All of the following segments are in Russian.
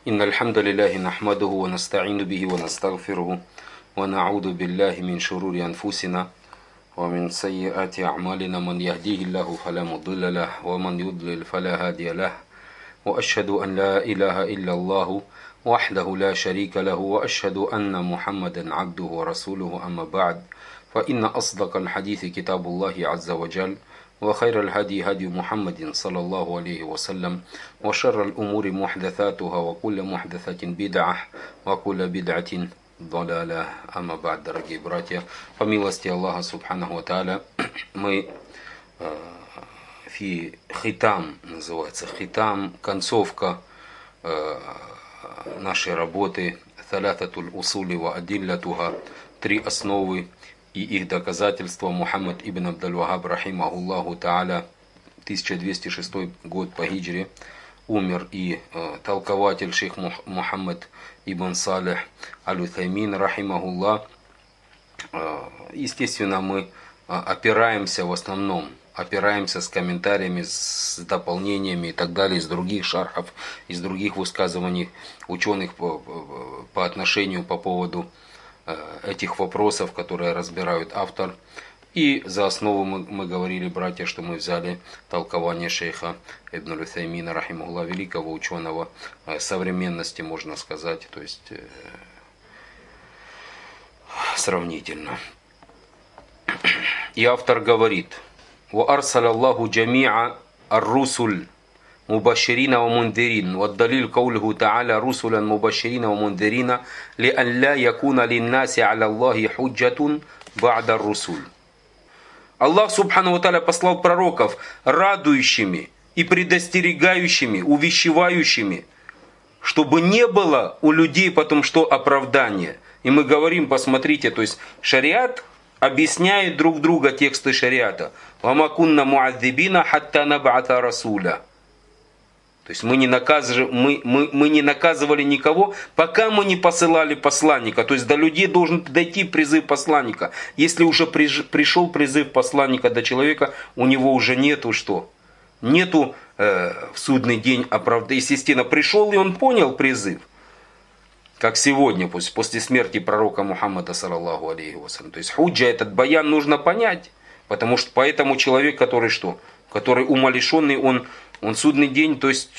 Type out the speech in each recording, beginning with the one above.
إن الحمد لله نحمده ونستعين به ونستغفره ونعوذ بالله من شرور أنفسنا ومن سيئات أعمالنا من يهديه الله فلا مضل له ومن يضلل فلا هادي له وأشهد أن لا إله إلا الله وحده لا شريك له وأشهد أن محمدا عبده ورسوله أما بعد فإن أصدق الحديث كتاب الله عز وجل وخير الهدي هدي محمد صلى الله عليه وسلم وشر الأمور محدثاتها وكل محدثة بدعة وكل بدعة ضلالة. أما بعد, дорогие братья, по милости Аллаха Субханаху ва Тааля, мы фи хитам, называется хитам, концовка нашей работы Салясатуль усули ва адиллятуха, три основы и их доказательства. Мухаммад ибн Абдуль-Вахаб рахимахуллаху тааля, 1206 год по хиджре, умер, и толкователь шейх Мухаммад ибн Салих аль-Утаймин рахимахуллах. Естественно, мы опираемся в основном, с комментариями, с дополнениями и так далее, из других шархов, из других высказываний ученых по отношению, по поводу этих вопросов, которые разбирают автор. И за основу мы говорили, братья, что мы взяли толкование шейха Ибн аль-Утаймина рахимахуллах, великого ученого современности, можно сказать, то есть сравнительно. И автор говорит: «Ва арсаля Аллаху джами'a ар-русуль мубаширина ва мундирин, ва далил каулиху та'аля русулян мубаширина ва мундирина, ли ан ла якуна линнаси аля Аллахи худжатун ба'да ар-русуль». Аллах Субхану ва Тааля послал пророков радующими и предостерегающими, увещевающими, чтобы не было у людей потом что оправдания. И мы говорим, посмотрите, то есть шариат объясняет друг друга тексты шариата. «Вама кунна муадзибина хатта наб'ата расуля». То есть мы не наказывали никого, пока мы не посылали посланника. То есть до людей должен дойти призыв посланника. Если уже пришел призыв посланника до человека, у него уже нету что? Нету в судный день оправдания. Естественно, пришел и он понял призыв. Как сегодня, после смерти пророка Мухаммада, саллаллаху алейхи вассалям. То есть худжа, этот баян нужно понять. Потому что поэтому человек, который что? Который умалишенный, он судный день, то есть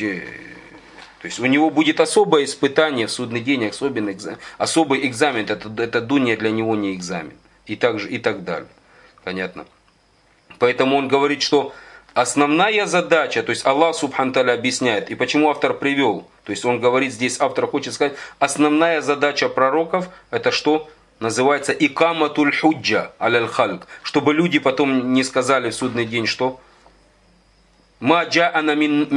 у него будет особое испытание в судный день, особый экзамен. Это дуния для него не экзамен. И так далее. Понятно? Поэтому он говорит, что основная задача, то есть Аллах Субхану Тааля объясняет, и почему автор привел, то есть он говорит здесь, автор хочет сказать, основная задача пророков, это что? Называется икаматуль худжа аляль хальк, чтобы люди потом не сказали в судный день, что? Ма джа'ана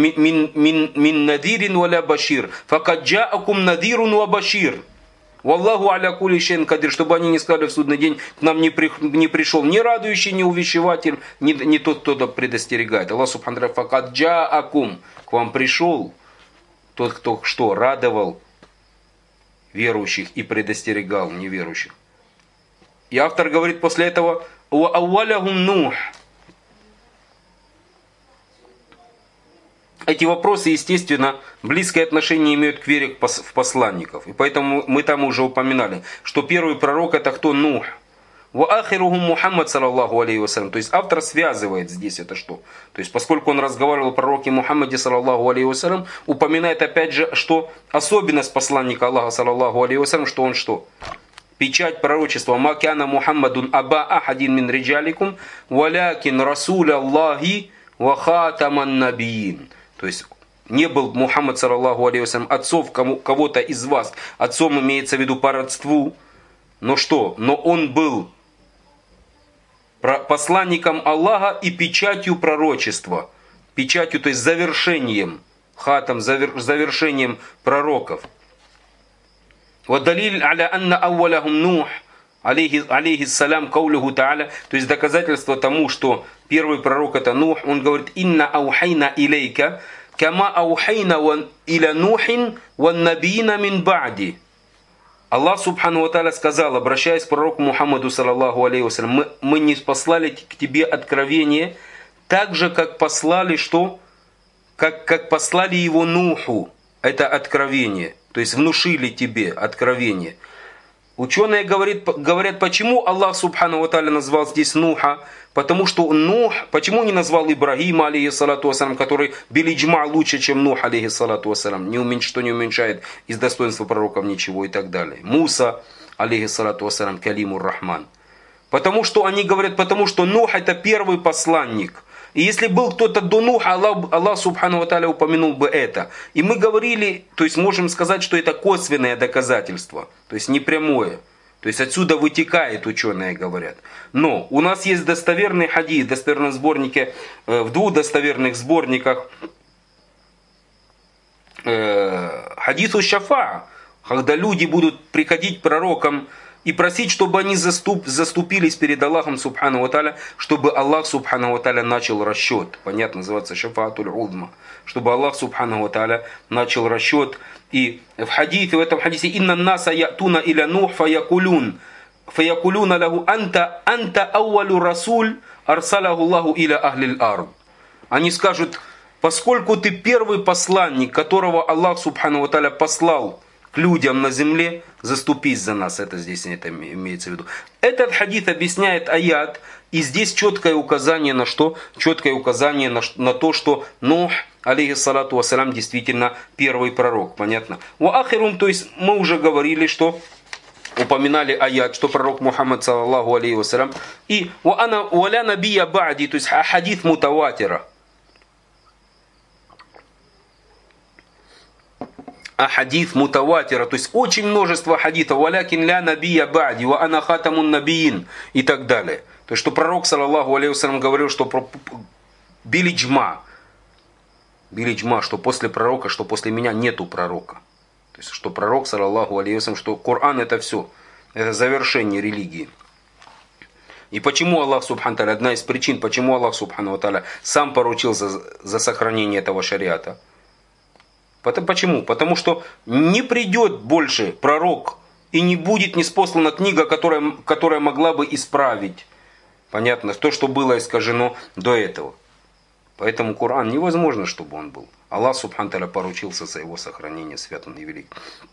мин надирин валя башир, факад джа'акум надирун ва башир. Валлаху аля кулли шейин кадир, чтобы они не сказали в судный день, к нам не пришел ни радующий, ни увещеватель, ни тот, кто предостерегает. Аллах Субхану ва Тааля, факад джа'акум, к вам пришел тот, кто что? Радовал верующих и предостерегал неверующих. И автор говорит после этого: «Ва ауалахум Нух». Эти вопросы, естественно, близкое отношение имеют к вере в посланников. И поэтому мы там уже упоминали, что первый пророк это кто? Нух. Ва ахирухум Мухаммад, саллаллаху алейхи вассалям. То есть автор связывает здесь это что? То есть поскольку он разговаривал о пророке Мухаммаде, саллаллаху алейхи вассалям, упоминает опять же, что особенность посланника Аллаха, саллаллаху алейхи вассалям, что он что? Печать пророчества. «Ма кяна Мухаммадун аба ахадин мин риджаликум, валякин расуля Аллахи ва хатаман набиин». То есть не был Мухаммад, саллаллаху алейхи вассалям, отцов кого-то из вас. Отцом имеется в виду по родству. Но что? Но он был посланником Аллаха и печатью пророчества. Печатью, то есть завершением. Хатам, завершением пророков. وَدَلِيلٌ عَلَى أَنَّ أَوَّلَهُمْ نُوحٌ алейхи салям каулиху та'аля, то есть доказательство тому, что первый пророк это Нух. Он говорит: «Инна аухайна илейка, кама аухайна иля Нухин ван набиина мин ба'ди». Аллах Субхану ва Тааля сказал, обращаясь к пророку Мухаммаду, саллаллаху алейхи вассалям: мы не послали к тебе откровение, так же, как послали что? Как послали его Нуху, это откровение. То есть внушили тебе откровение. Ученые говорят, почему Аллах Субхану ва Тааля назвал здесь Нуха. Потому что Нух, почему не назвал Ибрагима, алейхиссалату вассалам, который билиджма лучше, чем Нух, алейхиссалату вассалам, что не уменьшает из достоинства пророков ничего и так далее. Муса, алейхиссалату вассалам, калимур рахман. Потому что они говорят, потому что Нух это первый посланник. И если был кто-то до Нуха, Аллах Субхану ва Тааля упомянул бы это. И мы говорили, то есть можем сказать, что это косвенное доказательство, то есть не прямое. То есть отсюда вытекает, ученые говорят. Но у нас есть достоверный хадис, достоверном сборнике, в двух достоверных сборниках хадису шафа, когда люди будут приходить к пророкам и просить, чтобы они заступились перед Аллахом Субхану ва Тааля, чтобы Аллах Субхану ва Тааля начал расчет. Понятно, называется шафаатуль удма. Чтобы Аллах Субхану ва Тааля начал расчет. И в этом хадисе «Инна наса ятуна иля Нух фаякулюна лаху анта ауалу расуль арсалаху Аллаху иля ахлил ард». Они скажут, поскольку ты первый посланник, которого Аллах Субхану ва Тааля послал к людям на земле, заступись за нас. Это здесь это имеется в виду. Этот хадис объясняет аят, и здесь четкое указание на что? Четкое указание на то, что Нух, алейхиссалату вассалям, действительно первый пророк. Понятно? Ва ахирум, то есть мы уже говорили, что упоминали аят, что пророк Мухаммад, саллаллаху алейхи вассалям, и ва ля набия ба'ди, то есть хадис мутаватира. Хадис мутаватира, то есть очень множество хадисов, валякин ля набия ба'ди, ва ана хатамун набиин и так далее. То есть, что пророк, саллаллаху алейхи вассалям, говорил, что билиджма, что после пророка, что после меня нету пророка. То есть, что пророк, саллаллаху алейхи вассалям, что Коран это все, это завершение религии. И почему Аллах Субхану ва Тааля, одна из причин, почему Аллах Субхану ва Тааля сам поручил за сохранение этого шариата. Почему? Потому что не придет больше пророк и не будет ниспослана книга, которая могла бы исправить, понятно, то, что было искажено до этого. Поэтому Коран невозможно, чтобы он был. Аллах Субхану ва Тааля поручился за его сохранение, свят он и велик.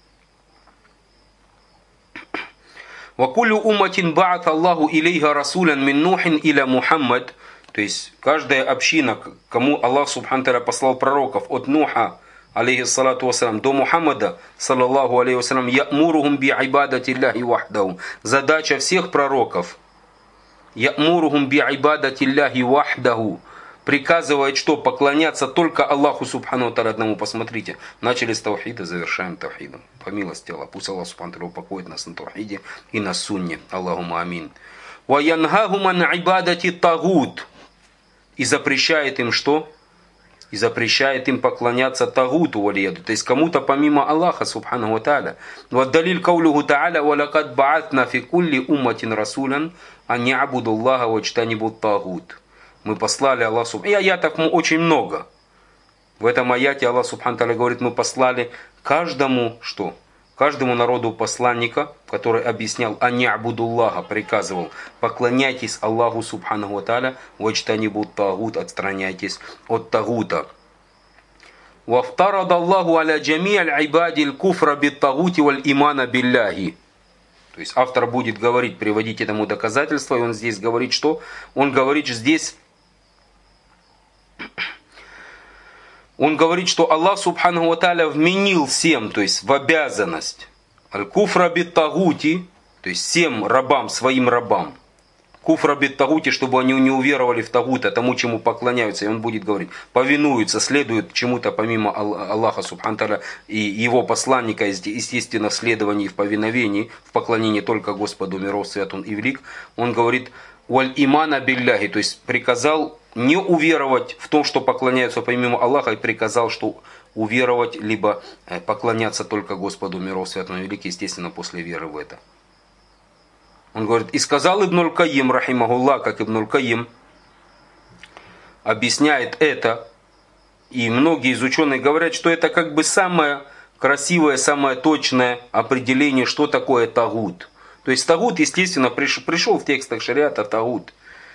«Вакулю уматин ба'ат Аллаху илейха расулян мин Нухин иля Мухаммад». То есть каждая община, кому Аллах Субхану ва Тааля послал пророков от Нуха, алейхиссалату вассалам, до Мухаммада, саллаллаху алейхи вассалам, я'мурухум би ибадати Аллахи вахдаху. Задача всех пророков, я'мурухум би ибадати Аллахи вахдаху, приказывает, что поклоняться только Аллаху Субхану ва Тааля одному. Посмотрите, начали с тавхида, завершаем тавхидом. По милости Аллаха, пусть Аллах Субхану ва Тааля упокоит нас на тавхиде и на сунне. Аллахума амин. Ва янхахум ан ибадати тагут. И запрещает им что? И запрещает им поклоняться тагуту валияду, то есть кому-то помимо Аллаха Субхану ва Тааля. Ваддалиль каулюху Тааля валакад баатна фи кулли умматин расулян ан я'буду Аллаха ваджтанибу тагут. Мы послали Аллах Субхану. И аятов очень много. В этом аяте Аллах Субхану ва Тааля говорит, мы послали каждому что? Каждому народу посланника, который объяснял, ан я'буду Аллаха, приказывал, поклоняйтесь Аллаху Субхану ва Тааля, ваджтанибу тагут, отстраняйтесь от тагута. Вафтарад Аллаху аля джами аль-ибади аль-куфра бит-тагути валь-имана билляхи. То есть автор будет говорить, приводить этому доказательства, и он здесь говорит, что? Он говорит здесь, что Аллах Субхану ва Тааля вменил всем, то есть в обязанность, аль-куфра бит-тагути, то есть всем рабам, своим рабам, куфра бит-тагути, чтобы они не уверовали в тагута, тому, чему поклоняются, и он будет говорить, повинуются, следуют чему-то помимо Аллаха Субхану ва Тааля и его посланника, естественно, в следовании, в повиновении, в поклонении только Господу миров, свят он и велик. Он говорит, валь имана билляхи, то есть приказал не уверовать в том, что поклоняются помимо Аллаха, и приказал, что уверовать, либо поклоняться только Господу миров, свят он и велик, естественно, после веры в это. Он говорит, и сказал Ибн аль-Кайим, рахимахуллах, как Ибн аль-Кайим объясняет это, и многие из ученых говорят, что это как бы самое красивое, самое точное определение, что такое тагут. То есть тагут, естественно, пришел в текстах шариата тагут.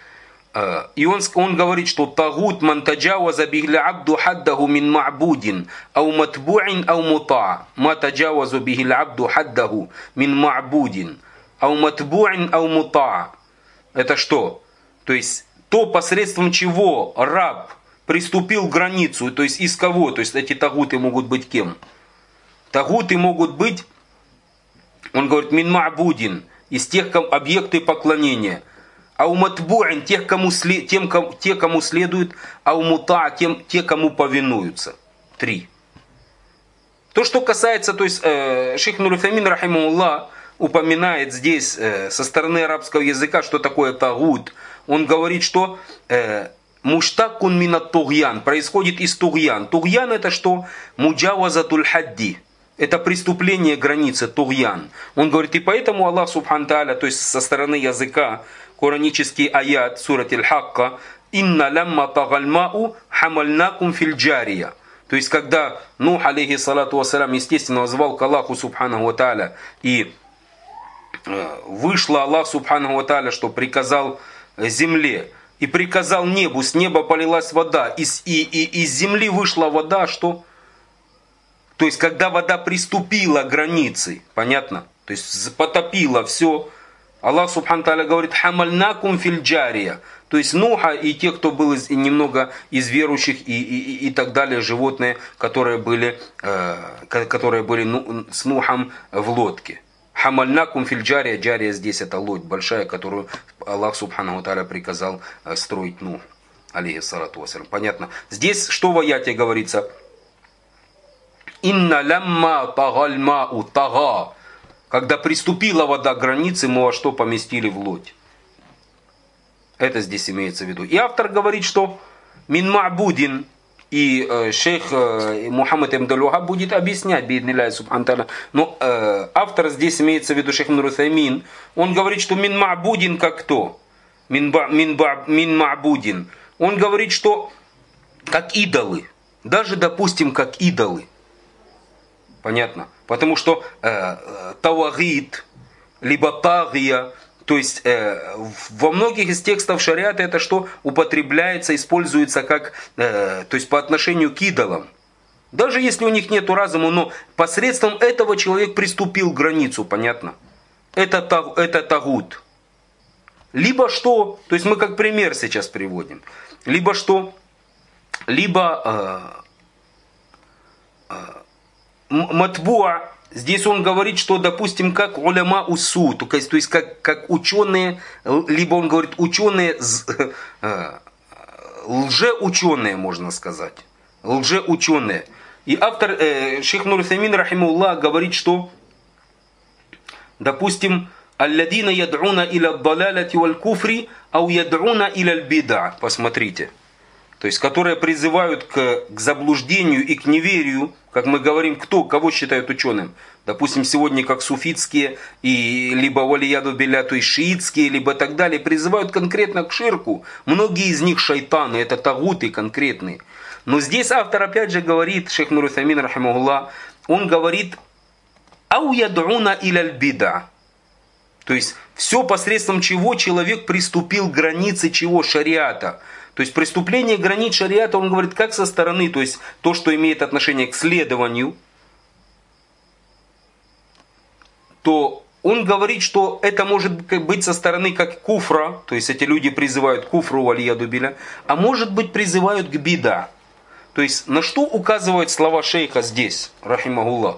И он говорит, что тагут ман таджаваза бихи абду хаддаху мин ма'будин, ау матбу'ин, ау мута'. Ма таджавазу бихи абду хаддаху мин ма'будин, ау матбу'ин, ау мута'. Это что? То есть то, посредством чего раб приступил к границу, то есть из кого? То есть эти тагуты могут быть кем? Тагуты могут быть, он говорит, мин ма'будин, из тех объекты поклонения. Ау матбу'ин, те, кому следуют, ау мута', те, кому повинуются. 3. То, что касается, то есть шейх Ибн Утаймин, рахимахуллах, упоминает здесь со стороны арабского языка, что такое тагут. Он говорит, что муштакун минат тугьян, происходит из тугьян. Тугьян это что? Муджавазатуль хадди. Это преступление границы, тугьян. Он говорит, и поэтому Аллах субхану тааля, то есть со стороны языка, Коранический аят сурат Аль-Хакка, «Инна лямма тагальмау хамальнакум фильджария». То есть, когда Нух, алейхиссалату вассалям, естественно, звал к Аллаху субхану ва тааля, и вышло Аллах субхану ва тааля, что приказал земле, и приказал небу, с неба полилась вода, из земли вышла вода, что? То есть, когда вода приступила к границе, понятно? То есть, потопила все. Аллах субхану тааля говорит, хамальнакум фильджария. То есть Нуха и те, кто был немного из верующих и так далее, животные, которые были с Нухом в лодке. Хамальнакум фильджария, джария здесь это лодь большая, которую Аллах субхану тааля приказал строить Нуху, алейхиссалату вассалям. Понятно. Здесь что в аяте говорится? Инна лямма тагальмау тага. Когда приступила вода к границе, мы во что поместили в лодь. Это здесь имеется в виду. И автор говорит, что мин ма'будин, и шейх Мухаммад ибн Абдул-Ваххаб будет объяснять, бииднилляхи субхану тааля. Но автор здесь имеется в виду шейх Ибн Утаймин. Он говорит, что мин ма'будин как кто? Мин ма'будин. Он говорит, что как идолы. Даже, допустим, как идолы. Понятно? Потому что тавагит, либо тагия, то есть во многих из текстов шариата это что употребляется, используется как, то есть по отношению к идолам. Даже если у них нет разума, но посредством этого человек приступил к границу, понятно? Это тагут. Либо что, то есть мы как пример сейчас приводим, либо что, либо матбуа, здесь он говорит, что, допустим, как уляма усу, то есть как ученые, либо он говорит ученые, лжеученые, можно сказать. Лжеученые. И автор, шейх Ибн Утаймин, рахимахуллах, говорит, что, допустим, алладина яд'уна иля далалати валь куфри, ау яд'уна иля бида. Посмотрите. То есть, которые призывают к заблуждению и к неверию, как мы говорим, кого считают ученым? Допустим, сегодня как суфитские, либо валияду билля, то есть шиитские, либо так далее, призывают конкретно к ширку. Многие из них шайтаны, это тагуты конкретные. Но здесь автор опять же говорит, шейх Ибн Утаймин, рахимахуллах, он говорит, ау яд'уна иляль бида. То есть, все посредством чего человек приступил к границе чего? Шариата. То есть преступление границ шариата, он говорит, как со стороны, то есть то, что имеет отношение к следованию, то он говорит, что это может быть со стороны как куфра, то есть эти люди призывают куфру валияду билля, а может быть призывают к бида. То есть на что указывают слова шейха здесь, рахимахуллах?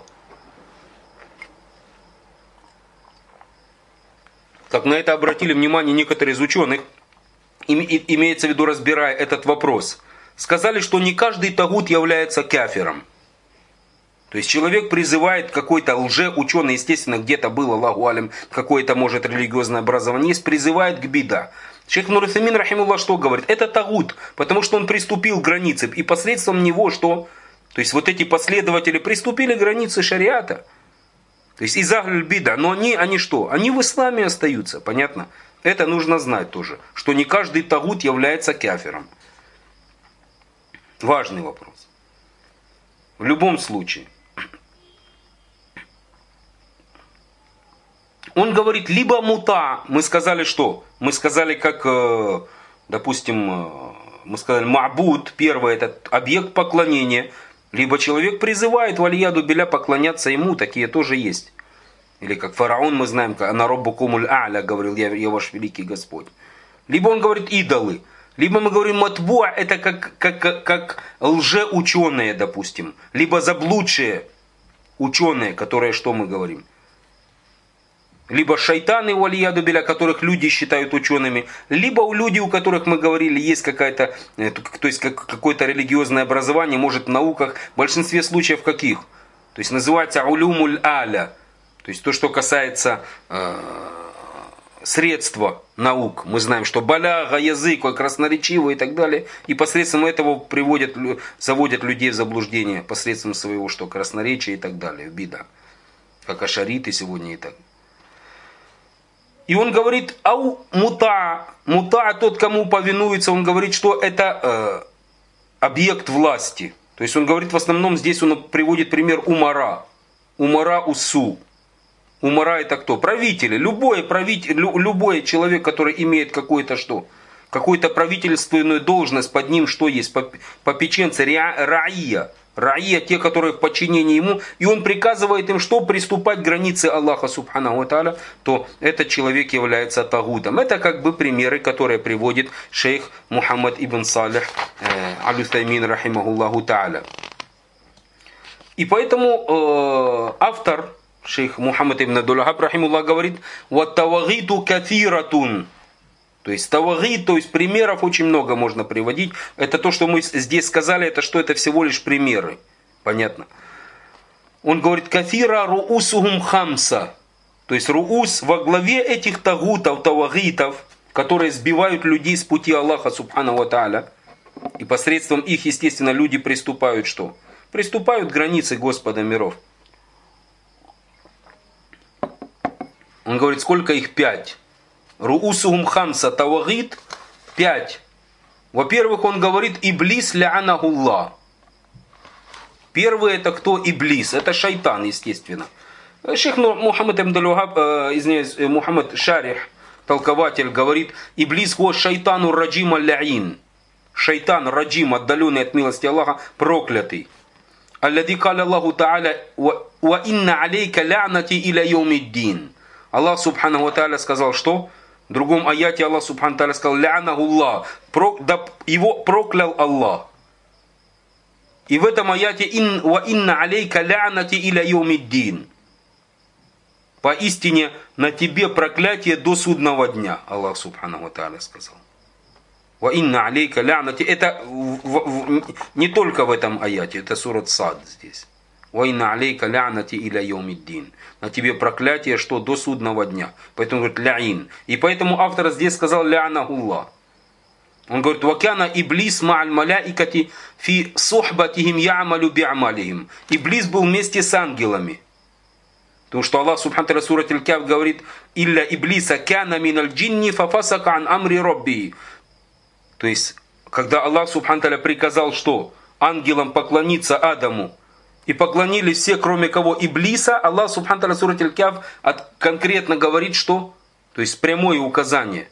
Как на это обратили внимание некоторые из ученых, имеется в виду, разбирая этот вопрос, сказали, что не каждый тагут является кафиром. То есть человек призывает какой-то лжеученый, естественно, где-то был, Аллаху алям, какое-то, может, религиозное образование есть, призывает к бида. Шейх Ибн Утаймин, рахимахуллах, что говорит? Это тагут, потому что он приступил к границе, и посредством него что? То есть вот эти последователи приступили к границе шариата. То есть из ахль бида, но они что? Они в исламе остаются, понятно? Это нужно знать тоже, что не каждый тагут является кафиром. Важный вопрос. В любом случае. Он говорит, либо мута, мы сказали что? Мы сказали, как, допустим, мы сказали, ма'буд, первый это объект поклонения, либо человек призывает валияду биля поклоняться ему, такие тоже есть. Или как фараон, мы знаем, «Ана роббукумуль а'ля», говорил, я ваш великий Господь. Либо он говорит идолы, либо мы говорим матбуа, это как лжеученые, допустим, либо заблудшие ученые, которые, что мы говорим? Либо шайтаны валияду биля, которых люди считают учеными, либо у людей, у которых мы говорили, есть какая-то, то есть какое-то религиозное образование, может в науках, в большинстве случаев каких? То есть называется улюмуль аля, то есть то, что касается средства наук. Мы знаем, что баляга, язык, красноречивый и так далее, и посредством этого заводят людей в заблуждение, посредством своего, что красноречия и так далее, в бида, как ашариты сегодня и так. И он говорит, ау мута, тот, кому повинуется, он говорит, что это объект власти. То есть он говорит в основном, здесь он приводит пример умара. Умара усу. Умара это кто? Правители. Любой человек, который имеет какую-то что? Какую-то правительственную должность, под ним что есть? Попеченцы, раия. Раия, те, которые в подчинении ему, и он приказывает им, что приступать к границе Аллаха Субханаху ва Тааля, то этот человек является тагутом. Это как бы примеры, которые приводит шейх Мухаммад ибн Салих аль-Утаймин рахимахуллаху Тааля. И поэтому автор, шейх Мухаммад ибн Абдул-Ваххаб рахимахуллах, говорит: «Ваттавагиту кафиратун». То есть тавагит, то есть примеров очень много можно приводить. Это то, что мы здесь сказали, это что? Это всего лишь примеры. Понятно? Он говорит: кафира руусухум хамса. То есть руус во главе этих тагутов, тавагитов, которые сбивают людей с пути Аллаха Субханаху ва Тааля. И посредством их, естественно, люди приступают что? Приступают к границе Господа миров. Он говорит, сколько их? 5. Руусухум хамса тавагит 5. Во-первых, он говорит Иблис ля'анахуллах. Первый это кто? Иблис. Это шайтан, естественно. Шейх Мухаммад ибн Абдул-Ваххаб, Мухаммад Шарих, толкователь, говорит: Иблис го шайтану раджима ля'ин. Шайтан раджим, отдаленный от милости Аллаха, проклятый. Аллади каля Аллаху Та'аля ва инна алейка ля'нати иля йомиддин. Аллах Субханаху ва Тааля сказал, что? В другом аяте Аллах Субхану Тааля сказал: «Ля'нахуллах», его проклял Аллах. И в этом аяте «Ва инна алейка ля'нати иля йомиддин». Поистине на тебе проклятие до судного дня, Аллах Субхану Тааля сказал. «Ва инна алейка ля'нати». Это не только в этом аяте, это сурат Сад здесь. «Ва инна алейка ля'нати иля йомиддин». На тебе проклятие, что до судного дня. Поэтому говорит ля'ин. И поэтому автор здесь сказал ля'нахуллах. Он говорит: «Вакяна иблис ма'аль маляикати фи сухбатихим я'малю би'амалихим». Иблис был вместе с ангелами. Потому что Аллах Субхану Тааля сурат Аль-Каф говорит: «Илля иблиса кяна миналь джинни фафасака ан амри робби». То есть, когда Аллах Субхану Тааля приказал, что ангелам поклониться Адаму, и поклонились все, кроме кого? Иблиса. Аллах Субхану Тааля сурат Аль-Каф конкретно говорит, что? То есть прямое указание.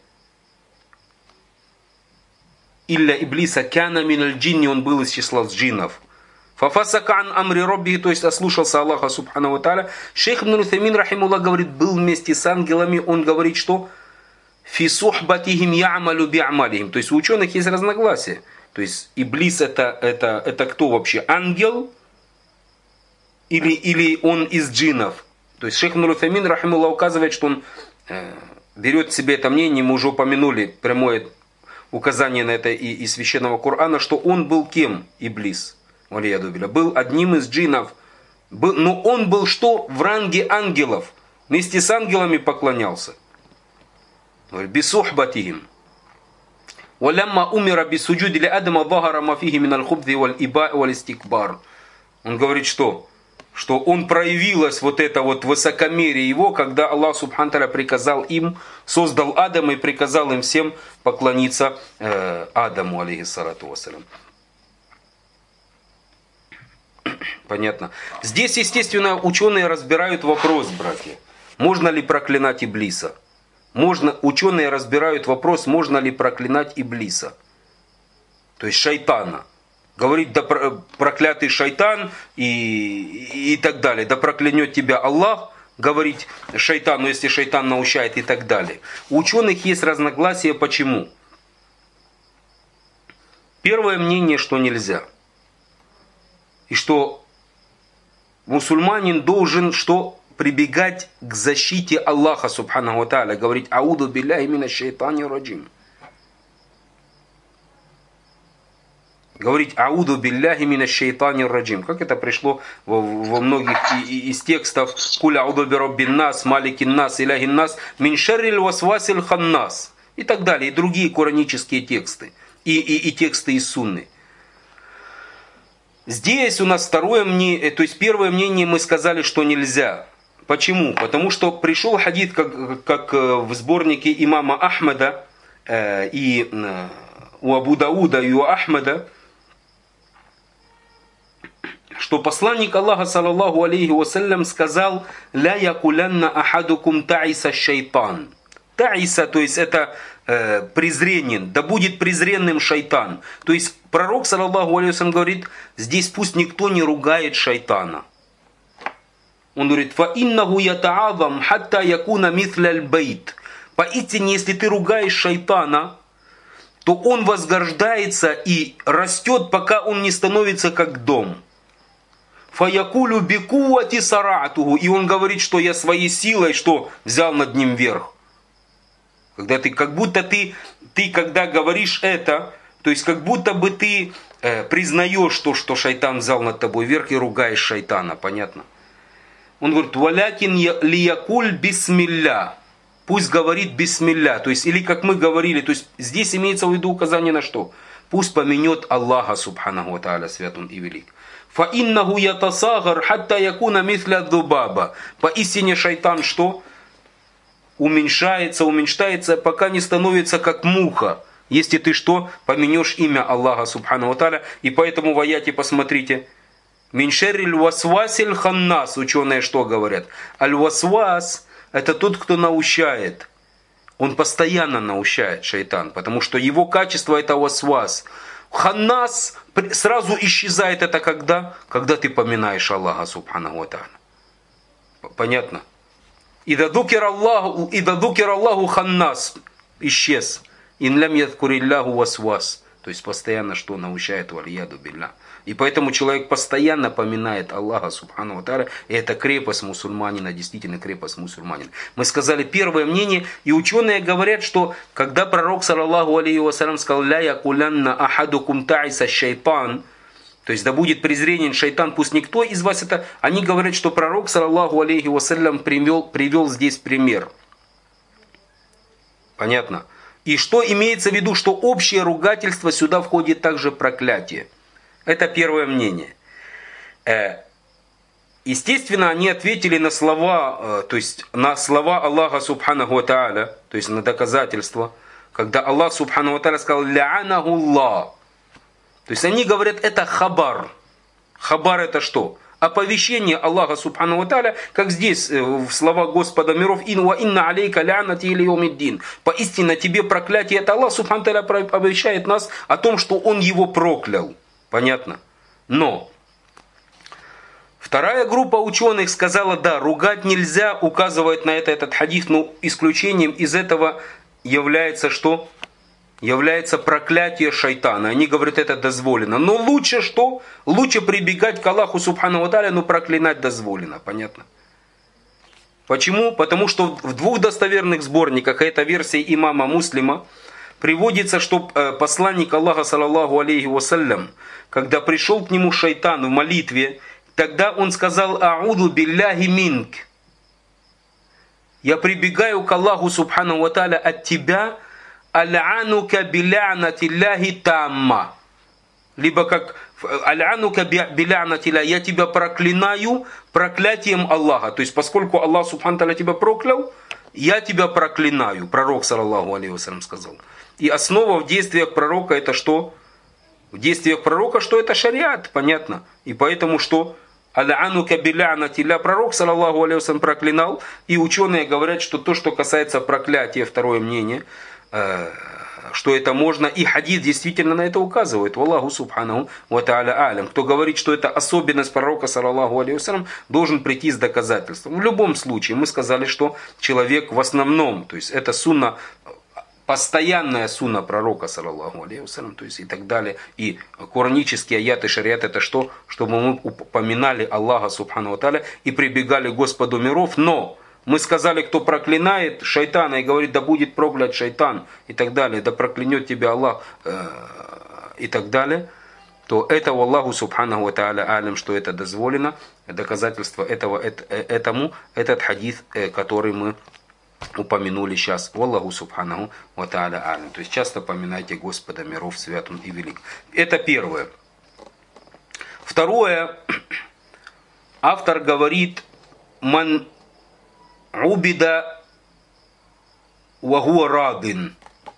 Илля иблиса кяна миналь джинни, он был из числа джиннов. Фафасака ан амри робби, то есть ослушался Аллаха Субхану Тааля. Шейх Ибн Утаймин рахимахуллах говорит, был вместе с ангелами, он говорит, что? Фи сухбатихим я'малю би'амалихим. То есть у ученых есть разногласия. То есть Иблис это кто вообще? Ангел? Или он из джиннов. То есть шейх Ибн Утаймин рахимахуллах указывает, что он берет в себе это мнение, мы уже упомянули прямое указание на это и священного Корана, что он был кем? Иблис. Был одним из джиннов. Но он был что? В ранге ангелов. Вместе с ангелами поклонялся. Бисухбатихим. Валямма умира бисуджуди ли адама захара ма фихи миналь хубзи валь иба валь истикбар. Он говорит, что он проявилось вот это вот высокомерие его, когда Аллах Субхану Тааля приказал им, создал Адама и приказал им всем поклониться Адаму, алейхиссалату вассалям. Понятно. Здесь, естественно, ученые разбирают вопрос, братья. Можно ли проклинать Иблиса? Ученые разбирают вопрос, можно ли проклинать Иблиса, то есть шайтана. Говорить, да проклятый шайтан и так далее, да проклянет тебя Аллах, говорить шайтану, если шайтан научает и так далее. У ученых есть разногласия, почему? Первое мнение, что нельзя. И что мусульманин должен что? Прибегать к защите Аллаха, субханаху ва тааля, говорить «Ауду билляхи минаш шайтани раджим». Говорить «Ауду билляхи минаш шайтани раджим». Как это пришло во многих из текстов «Куль ауду би раббин нас, маликин нас, иляхин нас, мин шарриль васвасиль ханнас» и так далее, и другие коранические тексты, и тексты из сунны. Здесь у нас второе мнение, то есть первое мнение мы сказали, что нельзя. Почему? Потому что пришел хадис, как в сборнике имама Ахмада, и у Абу Дауда, и у Ахмада, что посланник Аллаха, саллаллаху алейхи вассалям, сказал: «Ля якулянна ахадукум таиса шайтан». Таиса, то есть это презренен, да будет презренным шайтан. То есть пророк, саллаллаху алейхи вассалям, говорит, здесь пусть никто не ругает шайтана. Он говорит: «Фа иннаху ята'азам хатта якуна митля аль-бейт». Поистине, если ты ругаешь шайтана, то он возгождается и растет, пока он не становится как дом. «Фаякулю бикувати саратуху». И он говорит, что я своей силой что взял над ним верх. Когда ты, как будто ты когда говоришь это, то есть как будто бы ты признаешь то, что шайтан взял над тобой верх, и ругаешь шайтана. Понятно? Он говорит: «Валякин лиякуль бисмилля». Пусть говорит бисмилля. То есть, или как мы говорили, то есть здесь имеется в виду указание на что? Пусть помянет Аллаха, субханаху ва тааля, свят он и велик. «Фа иннаху ятасагар хатта якуна мисля дубаба». Поистине шайтан что? Уменьшается, пока не становится как муха. Если ты что? Поменешь имя Аллаха, субханаху ва тааля. И поэтому в аяте посмотрите. «Мин шерриль васвасиль ханнас». Ученые что говорят? Аль-васвас — это тот, кто наущает. Он постоянно наущает, шайтан, потому что его качество — это васвас. Ханнас сразу исчезает это когда? Когда ты поминаешь Аллаха, субханаху ва тааля. Понятно? «Ида дукир Аллаху ханнас» исчез. «Ин лям ядкуриллаху васвас». То есть постоянно что научает, валияду билля. И поэтому человек постоянно поминает Аллаха, субхану ва тааля, и это крепость мусульманина, действительно крепость мусульманина. Мы сказали первое мнение, и ученые говорят, что когда пророк, саллаллаху алейхи вассалям, сказал: «Ля якулянна ахадукум таиса шайтан», то есть да будет презренен шайтан, пусть никто из вас это... Они говорят, что пророк, саллаллаху алейхи вассалям, привел здесь пример. Понятно? И что имеется в виду, что общее ругательство, сюда входит также проклятие. Это первое мнение. Естественно, они ответили на слова, то есть на слова Аллаха, субханаху ва тааля, то есть на доказательства, когда Аллах, субханаху ва тааля, сказал: «Ля'анаху Аллах». То есть они говорят, это хабар. Хабар — это что? Оповещение Аллаха, субхану ва тааля, как здесь в словах Господа миров: «Ин инна алейка ля'нати или йомиддин». Поистине тебе проклятие. Это Аллах, субхану ва тааля, оповещает нас о том, что Он его проклял. Понятно? Но вторая группа ученых сказала: да, ругать нельзя, указывает на это этот хадис, но исключением из этого является что? Является проклятие шайтана. Они говорят, это дозволено. Но лучше что? Лучше прибегать к Аллаху, субхану ва тааля, но проклинать дозволено. Понятно? Почему? Потому что в двух достоверных сборниках, это версия имама Муслима, приводится, что посланник Аллаха, саллаллаху алейхи вассалям, когда пришел к нему шайтан в молитве, тогда он сказал: «Ауду билляхи минк». Я прибегаю к Аллаху, субхану ва тааля, от тебя, «Аль-анука биля'натилляхи тамма». Либо как «Аль-анука биля'натилляхи», я тебя проклинаю проклятием Аллаха. То есть поскольку Аллах, субхану ва тааля, тебя проклял, я тебя проклинаю. Пророк, саллаллаху алейхи вассалям, сказал. И основа в действиях пророка это что? В действиях пророка что? Это шариат, понятно. И поэтому что? Аля-анука билянатилля. Пророк, саллаллаху алейхи вассалям, проклинал. И ученые говорят, что то, что касается проклятия, второе мнение, что это можно, и хадис действительно на это указывает. Валлаху субханаху ва та'аля алям. Кто говорит, что это особенность пророка, саллаллаху алейхи вассалям, должен прийти с доказательством. В любом случае, мы сказали, что человек в основном, то есть это сунна, постоянная сунна пророка, саллаллаху алейхи вассалям, то есть и так далее. И коранические аяты шариат, это что? Чтобы мы упоминали Аллаха субхану ва та'аля и прибегали к Господу миров, но мы сказали, кто проклинает шайтана и говорит, да будет проклят шайтан и так далее, да проклянет тебя Аллах и так далее, то это Аллаху субханаху ва та'аля алям, что это дозволено. Доказательство этому этот хадис, который мы упомянули сейчас. Аллаху субханаху ва та'аля алям. То есть часто поминайте Господа миров, свят Он и велик. Это первое. Второе. Автор говорит, ман убида вагуа радин.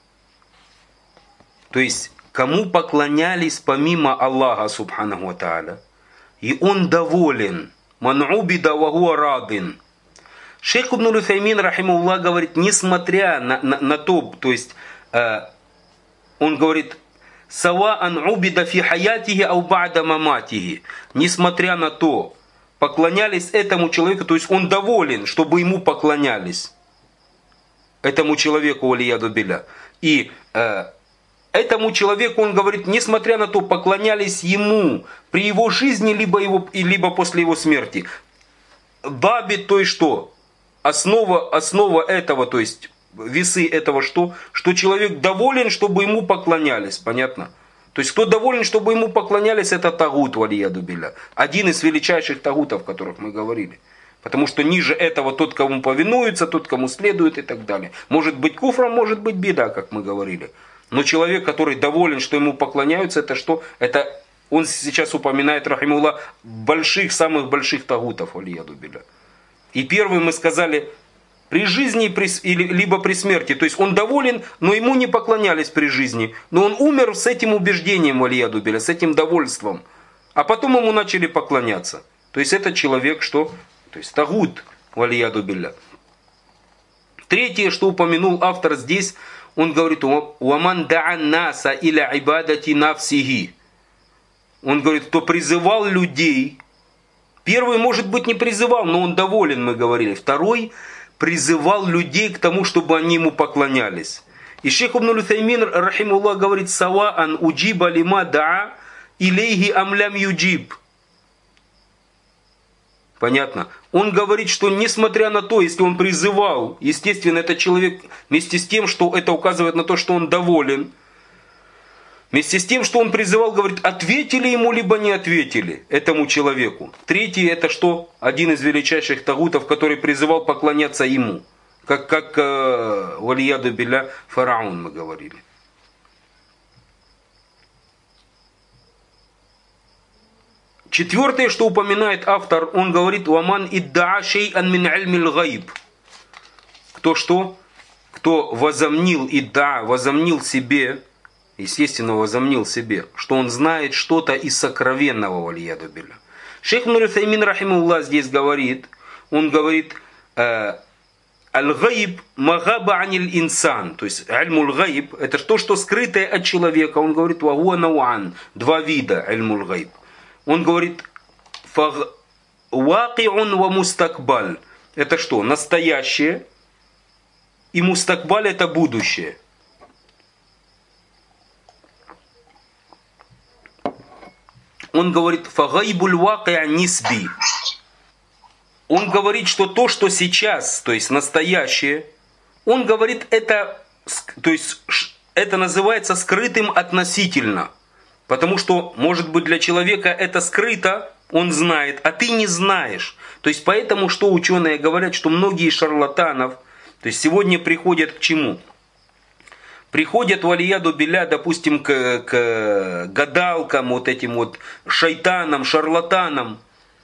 То есть, кому поклонялись помимо Аллаха субханаху ва та'аля, и он доволен. Ман убида вагуа радин. Шейх ибн Утаймин, рахимахуллах, говорит, несмотря на то, то есть, он говорит, саваан убида фи хаятихи ау ба'да маматихи. Несмотря на то, поклонялись этому человеку, то есть он доволен, чтобы ему поклонялись. Этому человеку, валияду билля. И этому человеку, он говорит, несмотря на то, поклонялись ему при его жизни, либо после его смерти. Дабит, то есть что? Основа этого, то есть весы этого что? Что человек доволен, чтобы ему поклонялись. Понятно? То есть, кто доволен, чтобы ему поклонялись, это тагут, валияду билля. Один из величайших тагутов, о которых мы говорили. Потому что ниже этого тот, кому повинуется, тот, кому следует и так далее. Может быть куфром, может быть беда, как мы говорили. Но человек, который доволен, что ему поклоняются, это что? Это он сейчас упоминает, рахимуллах, самых больших тагутов, валияду билля. И первый мы сказали, при жизни либо при смерти. То есть он доволен, но ему не поклонялись при жизни. Но он умер с этим убеждением, валияду билля, с этим довольством. А потом ему начали поклоняться. То есть этот человек что? То есть тагут, валияду билля. Третье, что упомянул автор здесь, он говорит, «Уаман да'ан наса иля ибадати нафсихи». Он говорит, кто призывал людей. Первый, может быть, не призывал, но он доволен, мы говорили. Второй призывал людей к тому, чтобы они ему поклонялись. И шейх ибн Утаймин, рахимуллах, говорит, «Саваан уджиба лима да'a илейхи амлям юджиб». Понятно? Он говорит, что несмотря на то, если он призывал, естественно, этот человек, вместе с тем, что это указывает на то, что он доволен, вместе с тем, что он призывал, говорит, ответили ему, либо не ответили этому человеку. Третье, это что? Один из величайших тагутов, который призывал поклоняться ему. Как валияду билля, фараон, мы говорили. Четвертое, что упоминает автор, он говорит, «Ваман идда'a шей'ан мин ильмил гайб». Кто что? Кто возомнил себе, естественно, возомнил себе, что он знает что-то из сокровенного, валияду билля. Шейх ибн Утаймин, рахимахуллах, здесь говорит, он говорит, «Аль-гайб магаба аниль инсан». То есть, ильмул гайб, это то, что скрытое от человека. Он говорит, «Вагуа науан». Два вида ильмул гайб. Он говорит, «Вакиун ва мустакбаль». Это что? Настоящее. И мустакбаль это будущее. Он говорит, «Фагайбуль вакиа нисби». Он говорит, что то, что сейчас, то есть настоящее, он говорит, это называется скрытым относительно. Потому что, может быть, для человека это скрыто, он знает, а ты не знаешь. То есть, поэтому, что ученые говорят, что многие шарлатанов, то есть, сегодня приходят к чему? Приходят, валияду билля, допустим, к гадалкам, вот этим вот шайтанам, шарлатанам.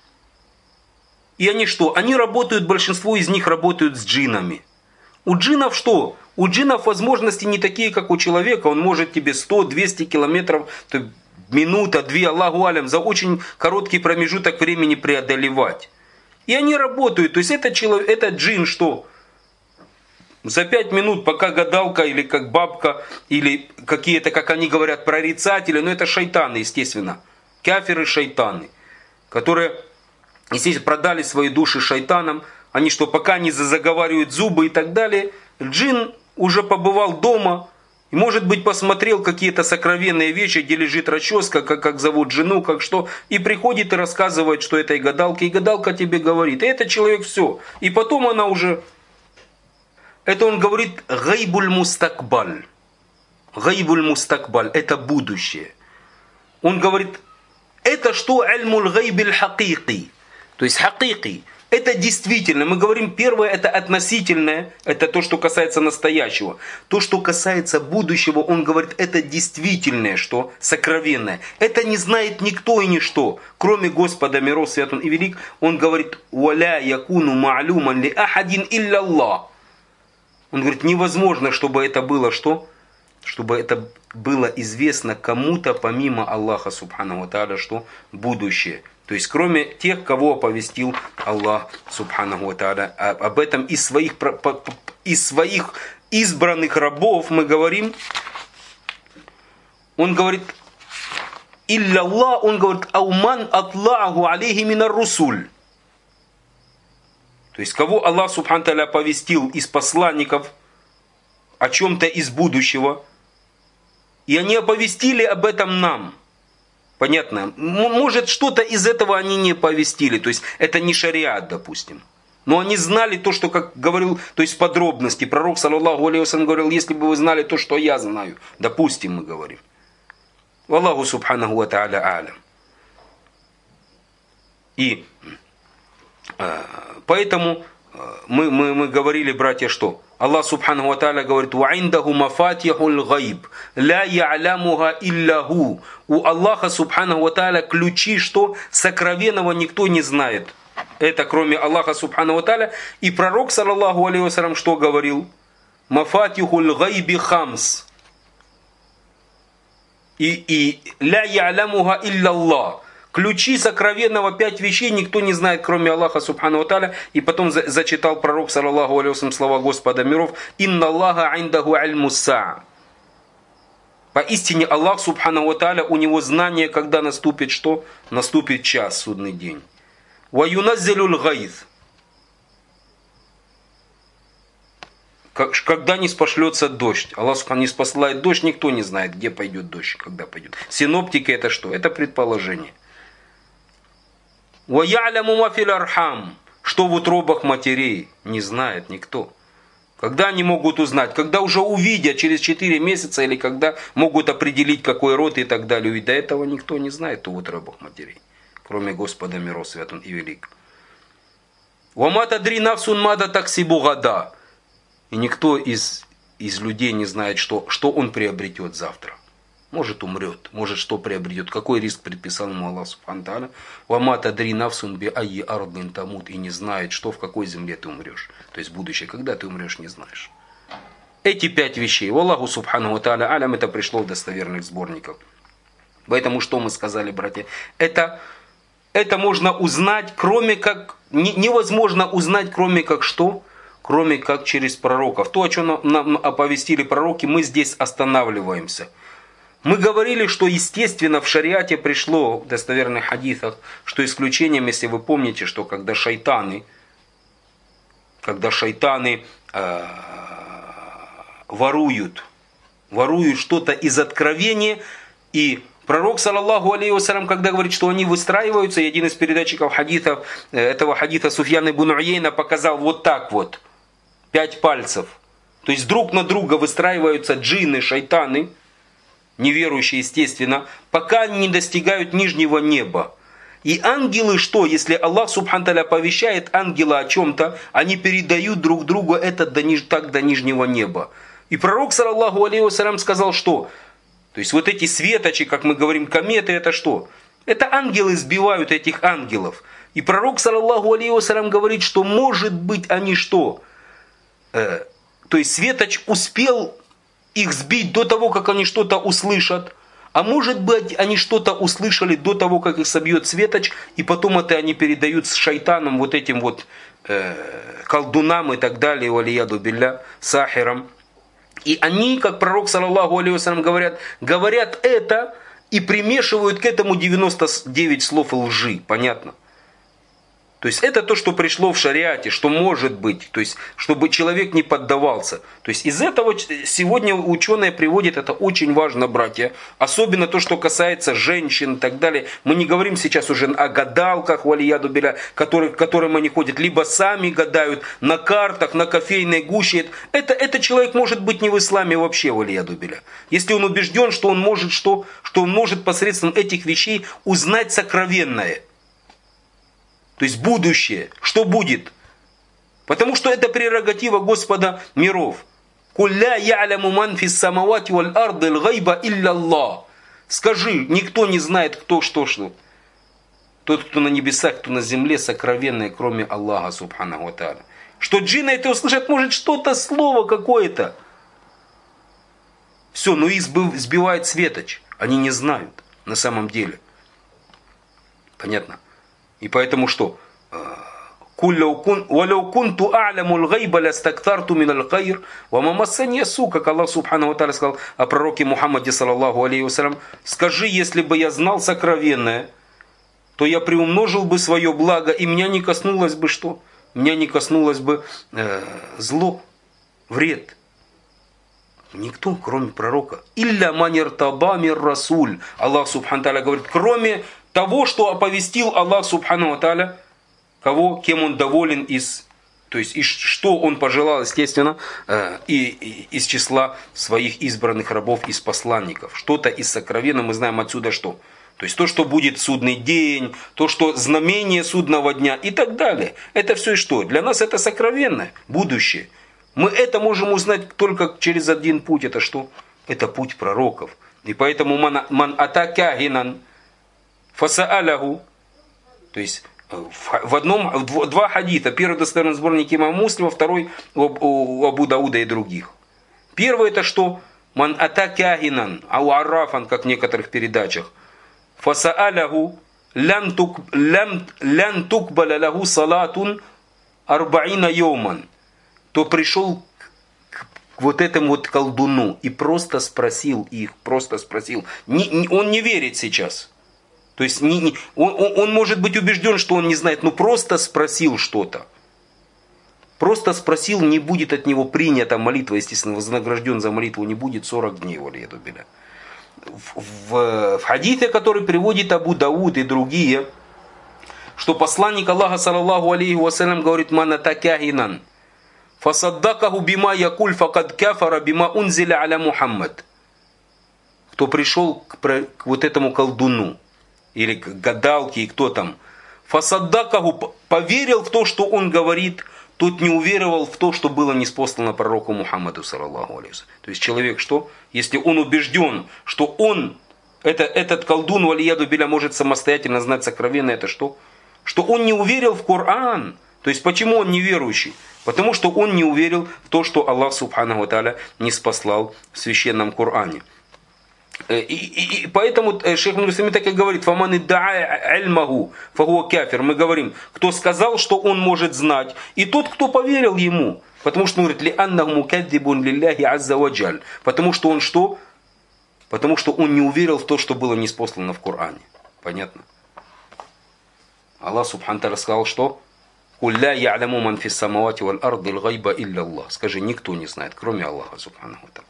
И они что? Они работают, большинство из них работают с джиннами. У джиннов что? У джиннов возможности не такие, как у человека. Он может тебе 100-200 километров минута, две, Аллаху алям, за очень короткий промежуток времени преодолевать. И они работают. То есть этот джин что? За 5 минут, пока гадалка или как бабка, или какие-то, как они говорят, прорицатели, но это шайтаны, естественно. Кафиры шайтаны, которые, естественно, продали свои души шайтанам. Они что, пока не заговаривают зубы и так далее, джин уже побывал дома, и, может быть, посмотрел какие-то сокровенные вещи, где лежит расческа, как зовут жену, как что, и приходит и рассказывает, что это и гадалка тебе говорит. И этот человек все. И потом она уже... Это он говорит гайбуль мустакбаль. Гайбуль мустакбаль. Это будущее. Он говорит, это что альмуль гайбиль хакики. То есть хакики. Это действительно. Мы говорим, первое это относительное. Это то, что касается настоящего. То, что касается будущего, он говорит, это действительное, что сокровенное. Это не знает никто и ничто, кроме Господа миров, свят он и велик. Он говорит, уаля якуну ма'луман ли ахадин илля Аллах. Он говорит, невозможно, чтобы это было что? Чтобы это было известно кому-то помимо Аллаха Субхану ва Тааля, что будущее. То есть кроме тех, кого оповестил Аллах Субхану ва Тааля. Об этом из своих избранных рабов мы говорим. Он говорит, илля Аллах, он говорит, ауман атлаху алейхи минар русуль. То есть, кого Аллах Субхану Тааля оповестил из посланников о чем-то из будущего, и они оповестили об этом нам. Понятно? Может, что-то из этого они не оповестили, то есть, это не шариат, допустим. Но они знали то, что, как говорил, то есть, в подробности. Пророк, саллаллаху алейхи вассалям, говорил, если бы вы знали то, что я знаю. Допустим, мы говорим. Аллаху Субханаху ва Тааля алям. И... Поэтому мы говорили, братья, что Аллах Субхану ва Тааля говорит, «Ваиндаху мафатихул гайб, ля я'лямуха илляху». У Аллаха Субхану ва Тааля ключи, что сокровенного никто не знает. Это кроме Аллаха Субхану ва Тааля. И пророк, саллаллаху алейхи вассалям, что говорил? «Мафатихул гайби хамс». И «Ля я'лямуха илля-Аллах». Ключи сокровенного 5 вещей никто не знает, кроме Аллаха Субхану ва Тааля. И потом зачитал пророк, саллаллаху алейхи вассалям, слова Господа миров. «Инна Аллаха индаху альмусса». Поистине Аллах Субхану ва Тааля, у него знание, когда наступит что? Наступит час, судный день. «Ва юназзилюл гайз». Когда не спошлется дождь. Аллах Субхану не спосылает дождь, никто не знает, где пойдет дождь, когда пойдет. Синоптики это что? Это предположение. وَيَعْلَمُ مَا فِي الْأَرْحَامِ. Что в утробах матерей, не знает никто. Когда они могут узнать? Когда уже увидят через 4 месяца, или когда могут определить, какой род и так далее. Ведь до этого никто не знает в утробах матерей, кроме Господа миров, свят он и велик. وَمَا تَدْرِي نَفْسٌ مَاذَا تَكْسِبُ غَدًا. И никто из людей не знает, что он приобретет завтра. Может умрет, может что приобретет. Какой риск предписал ему Аллах Субхану Тааля? «Вама тадри нафсун би айи ардин тамут». И не знает, что в какой земле ты умрешь. То есть будущее, когда ты умрешь, не знаешь. Эти 5 вещей. Аллаху Субхану Тааля алям, это пришло в достоверных сборниках. Поэтому что мы сказали, братья? Это можно узнать, кроме как... Невозможно узнать, кроме как что? Кроме как через пророков. То, о чем нам оповестили пророки, мы здесь останавливаемся. Мы говорили, что естественно в шариате пришло в достоверных хадисах, что исключением, если вы помните, что когда шайтаны воруют что-то из откровения, и пророк, саллаллаху алейхи вассалям, когда говорит, что они выстраиваются, и один из передатчиков хадисов, этого хадиса Суфьян ибн Уяйна показал вот так вот, 5 пальцев. То есть друг на друга выстраиваются джинны, шайтаны, неверующие, естественно, пока не достигают нижнего неба. И ангелы что? Если Аллах Субхану Тааля оповещает ангела о чем-то, они передают друг другу это до нижнего неба. И пророк, саллаллаху алейхи вассалям, сказал, что? То есть вот эти светочи, как мы говорим, кометы, это что? Это ангелы сбивают этих ангелов. И пророк, саллаллаху алейхи вассалям, говорит, что может быть они что? То есть светоч успел их сбить до того, как они что-то услышат, А может быть, они что-то услышали до того, как их собьет светоч, и потом это они передают с шайтаном, вот этим вот колдунам и так далее, валияду билля, сахирам. И они, как пророк, саллаллаху алейхи вассалям, говорят это и примешивают к этому 99 слов лжи. Понятно? То есть это то, что пришло в шариате, что может быть, то есть чтобы человек не поддавался. То есть из этого сегодня ученые приводят, это очень важно, братья. Особенно то, что касается женщин и так далее. Мы не говорим сейчас уже о гадалках, валияду биля, к которым они ходят, либо сами гадают на картах, на кофейной гуще. Это человек может быть не в исламе вообще, валияду биля. Если он убежден, что он может посредством этих вещей узнать сокровенное. То есть будущее, что будет. Потому что это прерогатива Господа миров. «Кулля я'ляму ман фис самавати валь арды л-гайба илля Аллах». Скажи, никто не знает, кто что. Тот, кто на небесах, кто на земле, сокровенное, кроме Аллаха, субханаху ва тааля. Что джинны это услышат, может что-то, слово какое-то. Все, но их сбивает светоч. Они не знают на самом деле. Понятно? И поэтому что? «Валяу кунту а'ляму л-гайба лястактарту миналь хайр, ва ма массани ас-су», как Аллах субхану ва тааля сказал о пророке Мухаммаде, саллаллаху алейхи вассалям. Скажи, если бы я знал сокровенное, то я приумножил бы свое благо, и меня не коснулось бы что? Меня не коснулось бы зло, вред. Никто, кроме пророка. «Илля манир таба мир расуль». Аллах субхану ва тааля говорит, кроме того, что оповестил Аллах субхану ва тааля, кем он доволен то есть и что он пожелал, естественно, из числа своих избранных рабов, из посланников. Что-то из сокровенного, мы знаем отсюда что. То есть то, что будет судный день, то, что знамение судного дня и так далее. Это все и что? Для нас это сокровенное, будущее. Мы это можем узнать только через один путь. Это что? Это путь пророков. И поэтому ман атакягинан фасааляху, то есть два хадита. Первый достоверный сборник имама Муслима, второй у Абу Дауда и других. Первый это что? Ман атакягинан, ау аррафан, как в некоторых передачах. Фасааляху лян тукбаля лаху салатун арбаина йоман. То пришел к вот этому вот колдуну и просто спросил их, он не верит сейчас. То есть он может быть убежден, что он не знает, но просто спросил что-то. Просто спросил, не будет от него принята молитва, естественно, вознагражден за молитву не будет 40 дней. В хадите, который приводит Абу Дауд и другие, что посланник Аллаха, саллаллаху алейхи вассалям, говорит, «Ман атакягинан, фасаддакаху бима якуль факад кафара бима унзиля аля Мухаммад». Кто пришел к вот этому колдуну, или к гадалке, и кто там, фасаддакаху, поверил в то, что он говорит, тот не уверовал в то, что было ниспослано пророку Мухаммаду, саллаллаху алейхи вассалям. То есть человек что? Если он убежден, что этот колдун, валияду биля, может самостоятельно знать сокровенное, это что? Что он не уверил в Коран. То есть почему он неверующий? Потому что он не уверил в то, что Аллах субханаху ва тааля ниспослал в священном Коране. И поэтому шейх Муслим так и говорит, «Фаман идда'a ильмаху фахуа кафир». Мы говорим, кто сказал, что он может знать, и тот, кто поверил ему. Потому что он говорит, «Ли'аннаху мукаддибун лилляхи азза ва джаль». Потому что он что? Потому что он не уверил в то, что было ниспослано в Коране. Понятно? Аллах субхану тааля сказал, что? «Кулля я'ляму ман фис самавати валь арды л-гайба илля Аллах». Скажи, никто не знает, кроме Аллаха субханаху ва тааля.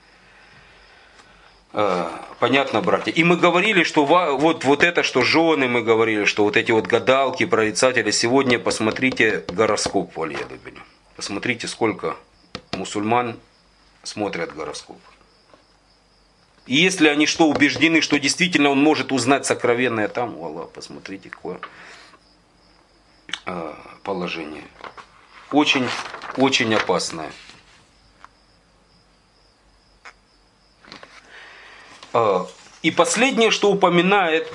Понятно, братья. И мы говорили, что вот это, что жены, мы говорили, что вот эти вот гадалки, прорицатели. Сегодня посмотрите гороскоп, валияду билля. Посмотрите, сколько мусульман смотрят гороскоп. И если они что, убеждены, что действительно он может узнать сокровенное там, Аллах, посмотрите, какое положение. Очень, очень опасное. И последнее, что упоминает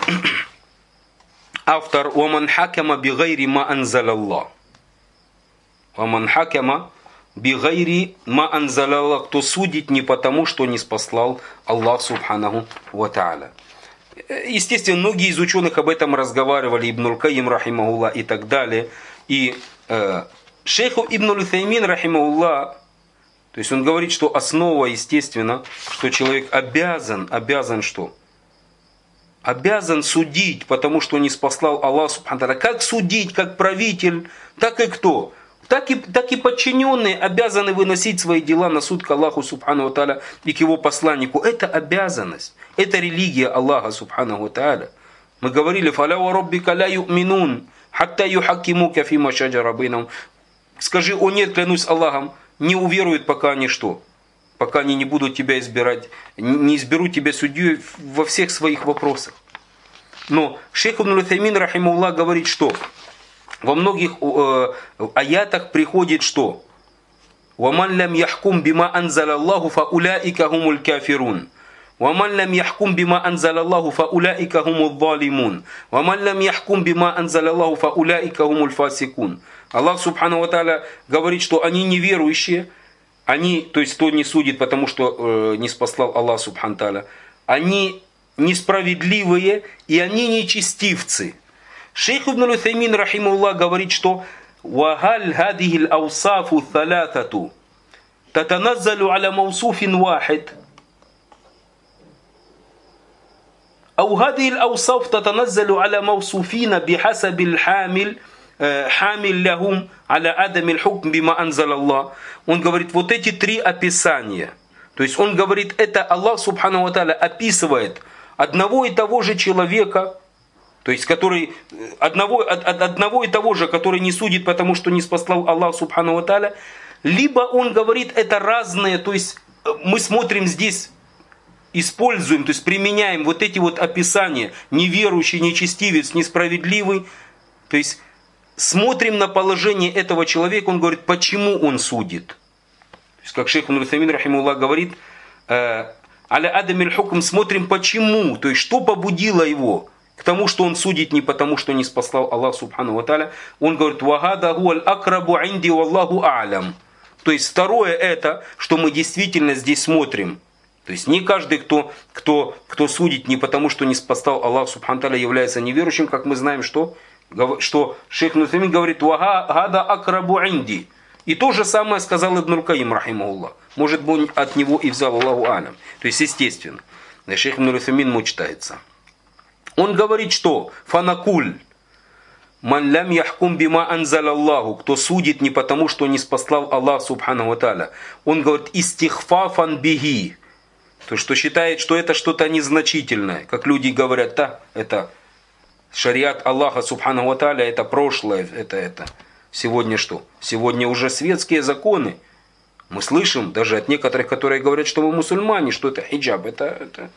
автор, «Ваман хакама бигайри ма анзалаллах». «Ваман хакама бигайри ма анзалаллах, кто судит не потому, что не спаслал Аллах субханаху ва тааля. Естественно, многие из ученых об этом разговаривали, Ибн аль-Кайим рахимахуллах и так далее. И шейху Ибн аль-Утаймин рахимахуллах, то есть он говорит, что основа, естественно, что человек обязан что? Обязан судить, потому что не спаслал Аллах субхану ва тааля. Как судить, как правитель, так и кто? Так и подчиненные обязаны выносить свои дела на суд к Аллаху субхану ва тааля и к его посланнику. Это обязанность. Это религия Аллаха субхану ва тааля. Мы говорили: «Фаля ва раббика ля ю'минун, хатта юхаккимука фима шаджара бейнахум». Скажи: «О нет, клянусь Аллахом, не уверуют, пока они что? Пока они не будут тебя избирать, не изберут тебя судьей во всех своих вопросах». Но шейх Ибн аль-Утаймин рахимахуллах говорит, что во многих аятах приходит что? «Ваман лям яхкум бима анзалаллаху фа уляика хумуль кафирун». «Ваман лям яхкум бима анзалаллаху фа уляика хумуль залимун». «Ваман лям яхкум бима анзалаллаху фа уляика хумуль фасикун». Аллах субхану ва тааля говорит, что они неверующие, они, то есть кто не судит, потому что не спаслал Аллах субхану ва тааля, они несправедливые и они нечестивцы. Шейх Ибн аль-Утаймин рахимахуллах говорит, что «Вагаль хадихи ал-аусафу талатату татаназзалу аля маусуфин вахид». أو هذه الأوصاف تتنزل على موصوفين بحسب الحامل حامل لهم على عدم الحكم بما أنزل الله. Он говорит, вот эти три описания. То есть он говорит, это Аллах субхану ва тааля описывает одного и того же человека, то есть который одного и того же, который не судит, потому что не спаслал Аллах субхану ва тааля, либо он говорит, это разные, то есть мы смотрим здесь, используем, то есть применяем вот эти вот описания: неверующий, нечестивец, несправедливый. То есть смотрим на положение этого человека, он говорит, почему он судит. То есть как шейх Ибн аль-Утаймин рахимахуллах говорит, аля адамиль хукм, смотрим почему, то есть что побудило его к тому, что он судит не потому, что не спаслал Аллах субхану ва тааля. Он говорит, вагада хуаль акрабу инди валлаху а'лям. То есть второе это, что мы действительно здесь смотрим. То есть не каждый, кто судит не потому, что не спаслал Аллах субхану тааля, является неверующим, как мы знаем, что шейх Ибн Утаймин говорит, «Вагада акрабу инди». И то же самое сказал Ибн аль-Кайим рахимахуллах. Может быть, он от него и взял Аллаху алям. То есть естественно. Шейх Ибн Утаймин мучтается. Он говорит, что «Фанакуль». «Ман лям яхкум бима анзалаллаху», кто судит не потому, что не спаслал Аллах субхану ва тааля. Он говорит, «Истихфафан бихи». То, что считает, что это что-то незначительное. Как люди говорят, да, это шариат Аллаха субхану ва тааля, это прошлое, это. Сегодня что? Сегодня уже светские законы. Мы слышим даже от некоторых, которые говорят, что мы мусульмане, что это хиджаб, это.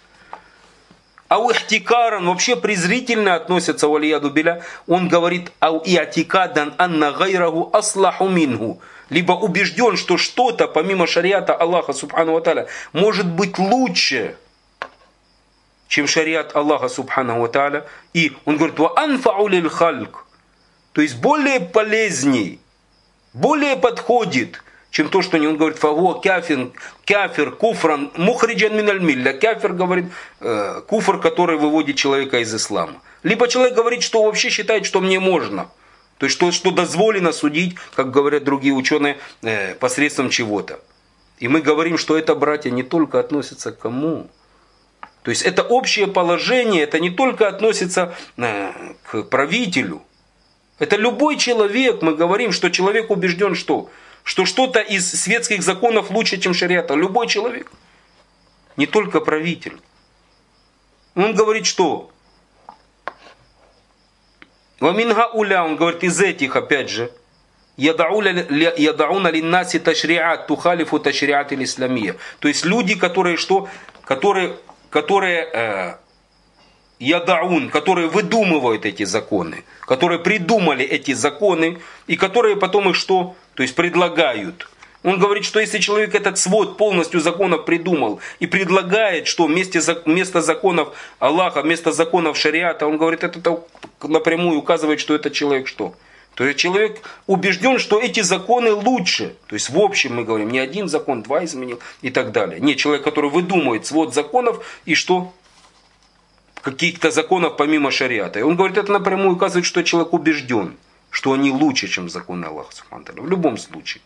А у ихтикаран вообще презрительно относятся, валияду билля. Он говорит, ау иатикадан анна гайраху аслаху минху. Либо убежден, что что-то помимо шариата Аллаха субхану ва тааля может быть лучше, чем шариат Аллаха субхану ва тааля. И он говорит, ва анфау лиль хальк, то есть более полезней, более подходит, чем то, что не он говорит, фаго кафир куфран мухриджан миналь милля. Кафир говорит, куфр, который выводит человека из ислама. Либо человек говорит, что вообще считает, что мне можно. То есть, что дозволено судить, как говорят другие ученые, посредством чего-то. И мы говорим, что это, братья, не только относится к кому. То есть, это общее положение, это не только относится к правителю. Это любой человек, мы говорим, что человек убежден, что что-то из светских законов лучше, чем шариата. Любой человек. Не только правитель. Он говорит, что... Ваминга уля, он говорит, из этих, опять же, ядауна линнаси ташриат тухалифу ташриат ил-исламия. То есть люди, которые что? Которые ядаун, которые выдумывают эти законы, которые придумали эти законы, и которые потом их что? То есть предлагают. Он говорит, что если человек этот свод полностью законов придумал и предлагает, что вместо законов Аллаха, вместо законов шариата, он говорит, это напрямую указывает, что этот человек что? То есть человек убежден, что эти законы лучше. То есть в общем мы говорим, не один закон, два изменил и так далее. Нет, человек, который выдумывает свод законов и что? Каких-то законов помимо шариата. И он говорит, это напрямую указывает, что человек убежден, что они лучше, чем законы Аллаха Субхану ва Тааля. В любом случае.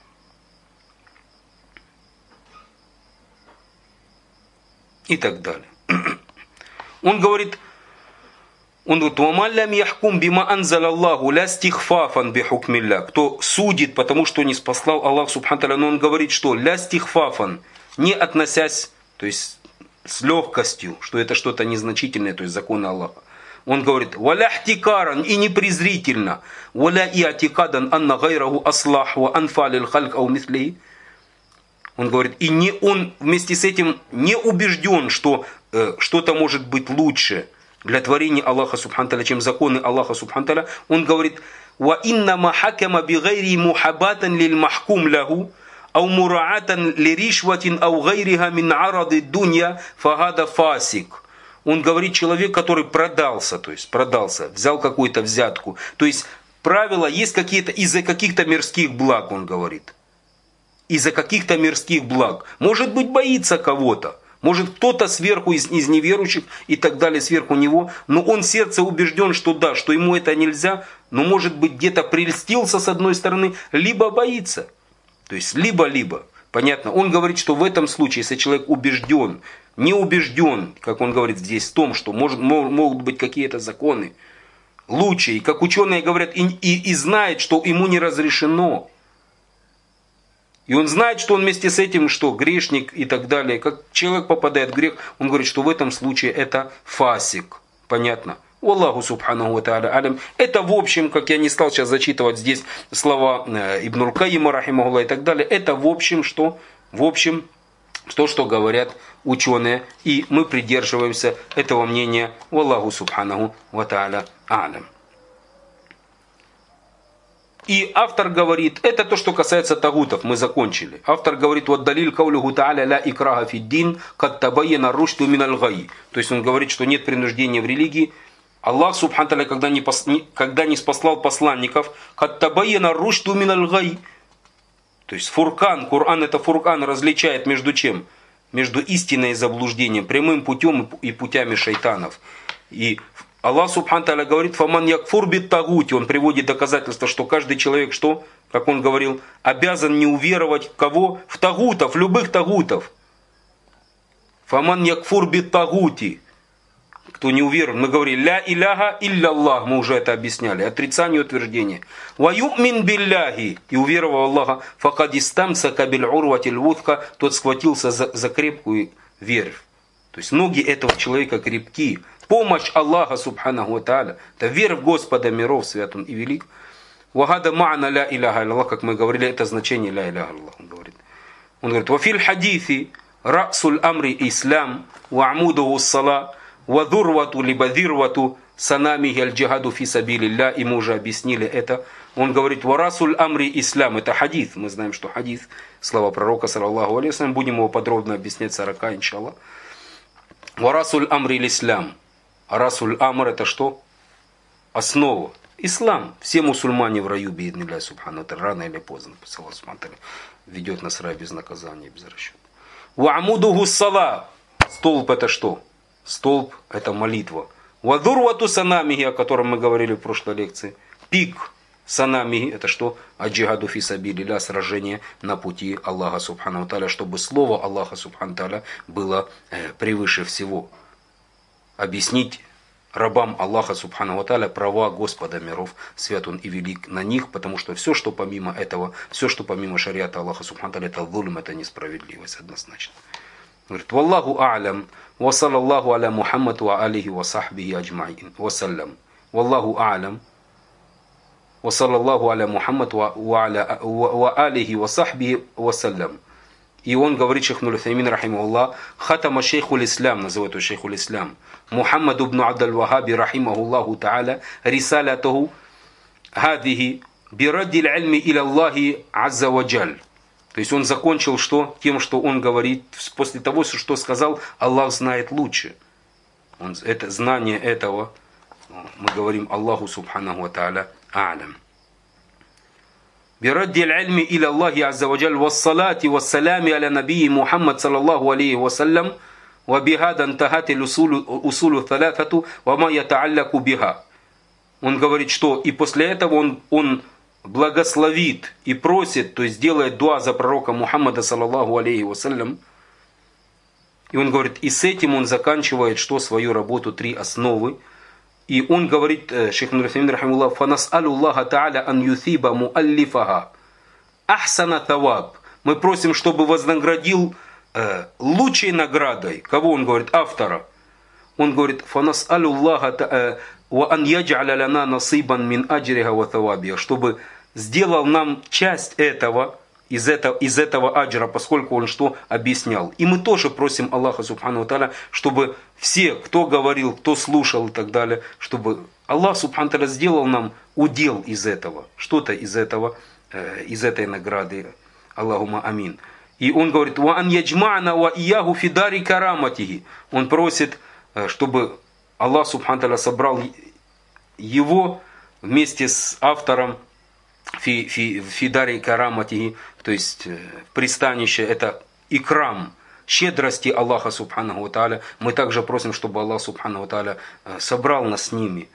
И так далее. Он говорит, «Вамаллям яхкум бима анзал Аллаху ля стихфафан бихукмилля». Кто судит, потому что не спаслал Аллах Субхану ва Тааля, но он говорит, что ля стихфафан, не относясь, то есть с легкостью, что это что-то незначительное, то есть законы Аллаха. Он говорит, «Валя хтикаран» и не презрительно, «Валя иатикадан анна гайраху аслах ва анфалил хальк ау мисли». Он говорит, и не он вместе с этим не убежден, что что-то может быть лучше для творения Аллаха Субхану ва Тааля, чем законы Аллаха Субхану ва Тааля. Он говорит, «Ва иннама хакама бигайри мухабатан лиль махкум лаху, ау мураатан лиришватин ау гайриха мин арады дунья фагада фасик». Он говорит, человек, который продался, то есть продался, взял какую-то взятку. То есть правила есть какие-то из-за каких-то мирских благ, он говорит. Из-за каких-то мирских благ. Может быть, боится кого-то. Может, кто-то сверху из неверующих и так далее сверху него. Но он в сердце убежден, что да, что ему это нельзя. Но может быть, где-то прельстился с одной стороны, либо боится. То есть либо-либо. Понятно. Он говорит, что в этом случае, если человек убежден, не убежден, как он говорит здесь, в том, что могут быть какие-то законы лучше. И как ученые говорят, и знает, что ему не разрешено. И он знает, что он вместе с этим, что грешник и так далее. Как человек попадает в грех, он говорит, что в этом случае это фасик. Понятно? Аллаху Субханаху ва Тааля алям. Это в общем, как я не стал сейчас зачитывать здесь слова Ибн Аль-Кайима, рахимахуллах, и так далее. Это в общем, что? В общем, то, что говорят ученые. И мы придерживаемся этого мнения. Аллаху Субханаху ва Тааля алям. И автор говорит, это то, что касается тагутов, мы закончили. Автор говорит, вот далиль каулюху тааля ля икраха фиддин, кад табайяна рушту миналь гаи. То есть он говорит, что нет принуждения в религии. Аллах Субхану ва Тааля, когда не спаслал посланников, кад табайяна рушту миналь гаи. То есть фуркан, Коран это фуркан, различает между чем? Между истиной и заблуждением, прямым путем и путями шайтанов. И Аллах Субхану ва Тааля говорит, «Фаман якфур бит тагути». Он приводит доказательство, что каждый человек, что, как он говорил, обязан не уверовать в кого? В тагутов, любых тагутов. «Фаман якфур бит тагути». Кто не уверовал, мы говорили, «Ля иляха илля Аллах», мы уже это объясняли, отрицание утверждения. «Ва ю'мин билляхи», и уверовал Аллаха, «Факад истамсака биль урватиль вудка», тот схватился за крепкую верфь. То есть ноги этого человека крепки. Помощь Аллаха Субханаху ва Тааля. Это вера в Господа миров, свят Он и велик. Вагада ма'на ля иляха илlallah, как мы говорили, это значение ля иляха илlallah. Он говорит, вафиль хадиси расуль амри ислам, ва амудуху ссала, ва дурвату либо дирвату санамихи аль-джихаду фи сабилилля. И мы уже объяснили это. Он говорит, ва расуль амри ислам. Это хадис. Мы знаем, что хадис, слова пророка, саллаллаху алейхи ва саллям. Будем его подробно объяснять 40, иншаллах. Ва расуль амри ислам. А расуль амр это что? Основа. Ислам. Все мусульмане в раю, бииднилляхи субхану ва тааля, рано или поздно, Аллах субхану ва тааля ведет нас в рай без наказания, без расчета. Ва амудуху ссала. Столб это что? Столб это молитва. Ва дурвату санамихи, о котором мы говорили в прошлой лекции. Пик санамихи это что? Аджихаду фи сабилилля, сражение на пути Аллаха субхану ва тааля, чтобы слово Аллаха субхану ва тааля было превыше всего. Объяснить рабам Аллаха Субхану ва Тааля права Господа миров, свят Он и велик на них, потому что все, что помимо этого, все, что помимо шариата Аллаха Субхану ва Тааля, это зулм, это несправедливость однозначно. Говорит, валлаху а'лям, ва саллаллаху аля Мухаммад ва алихи ва сахбихи аджмаин, ва саллям. Валлаху а'лям, ва саллаллаху аля Мухаммад ва алихи ва сахбихи ва саллям. И он говорит, шейх Ибн рахимахуллах, хатама шейхул ислам, называют его шейхул ислам, Мухаммад ибн Абдаль Вахаби, рахимахуллаху та'аля, рисалятаху хадихи бираддиль ильми иля Аллахи азза ва джаль. То есть он закончил что? Тем, что он говорит, после того, что сказал, Аллах знает лучше. Это знание этого, мы говорим Аллаху Субханаху ва Тааля а'лям. برد العلم إلى الله عز وجل والصلاة والسلام على نبي محمد صلى الله عليه وسلم وبهذا انتهت الأصول الثلاثة وما يتعلق بها. Он говорит, что и после этого он благословит и просит, то есть делает дуа за пророка Мухаммада саллаллаху алейхи вассалям. И он говорит, и с этим он заканчивает что свою работу 3 основы. И он говорит, шейх Нур-Усаймин рахимахуллах, фанас'алю Аллаха та'аля ан юсиба муаллифаха ахсана таваб. Мы просим, чтобы вознаградил лучшей наградой. Кого он говорит? Автора. Он говорит, фанас'алю Аллаха ва ан ядж'аля лана насибан мин аджриха ва тавабиха, чтобы сделал нам часть этого, из этого аджра, поскольку он что объяснял. И мы тоже просим Аллаха субхану ва тааля, чтобы все, кто говорил, кто слушал и так далее, чтобы Аллах субхану ва тааля сделал нам удел из этого, что-то из этого, из этой награды. Аллахума амин. И он говорит, ва ан яджма'на ва ияху фи дари караматихи. Он просит, чтобы Аллах субхану ва тааля собрал его вместе с автором фидари караматихи, то есть пристанище, это икрам, щедрости Аллаха субханаху ва тааля. Мы также просим, чтобы Аллах субханаху ва тааля собрал нас с ними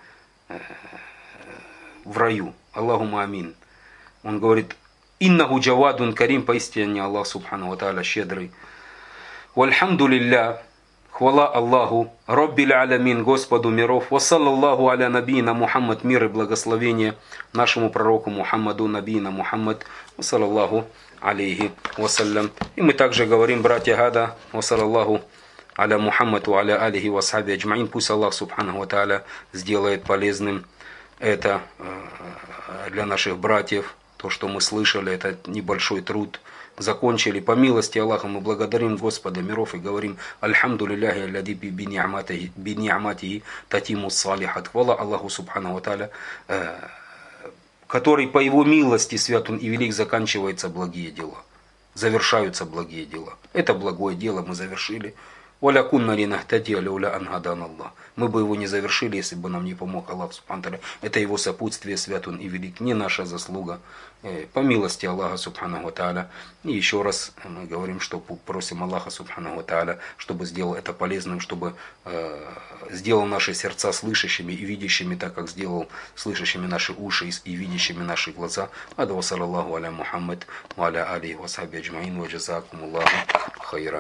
в раю. Аллахума амин. Он говорит, иннаху джавадун карим, поистине Аллах субханаху ва тааля щедрый. Вальхамду лилля. Хвала Аллаху, Раббил Алямин, Господу миров, вассалаллаху аля набийна Мухаммад, мир и благословение нашему пророку Мухаммаду, набийна Мухаммад, вассалаллаху алейхи вассалям. И мы также говорим, братья Гада, вассалаллаху аля Мухаммаду, аля алихи вассаби аджмаин. Пусть Аллах субханаху ва тааля сделает полезным это для наших братьев. То, что мы слышали, это небольшой труд. Закончили. По милости Аллаха мы благодарим Господа миров и говорим Альхамду лилляхи аллади би ни'матихи татиму салихат. Хвала Аллаху субхану ва тааля, который по его милости свят он и велик, заканчиваются благие дела. Завершаются благие дела. Это благое дело мы завершили. Валя кунна линахтадия лауля ан хадан Аллах. Мы бы его не завершили, если бы нам не помог Аллах субхану ва тааля. Это его сопутствие, свят он и велик, не наша заслуга. По милости Аллаха субхану ва тааля. И еще раз мы говорим, что просим Аллаха субхану ва тааля, чтобы сделал это полезным, чтобы сделал наши сердца слышащими и видящими, так как сделал слышащими наши уши и видящими наши глаза. Ада ва саллаллаху аля Мухаммад ва аля алихи ва сахби аджмаин ва джазакумуллаху хайран.